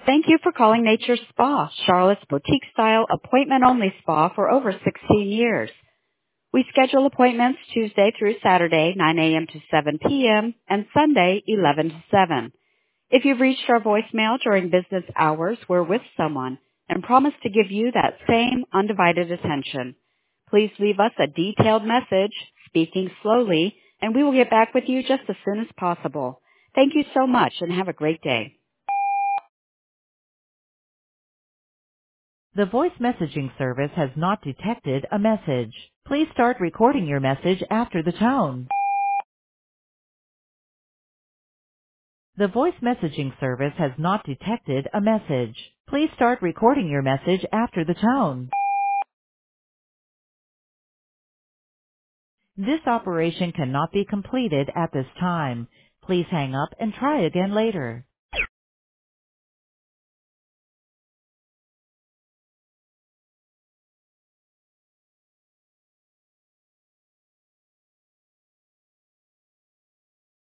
Thank you for calling Nature's Spa, Charlotte's boutique-style appointment-only spa for over 16 years. We schedule appointments Tuesday through Saturday, 9 a.m. to 7 p.m., and Sunday, 11 to 7. If you've reached our voicemail during business hours, we're with someone and promise to give you that same undivided attention. Please leave us a detailed message, speaking slowly, and we will get back with you just as soon as possible. Thank you so much and have a great day. The voice messaging service has not detected a message. Please start recording your message after the tone. The voice messaging service has not detected a message. Please start recording your message after the tone. This operation cannot be completed at this time. Please hang up and try again later.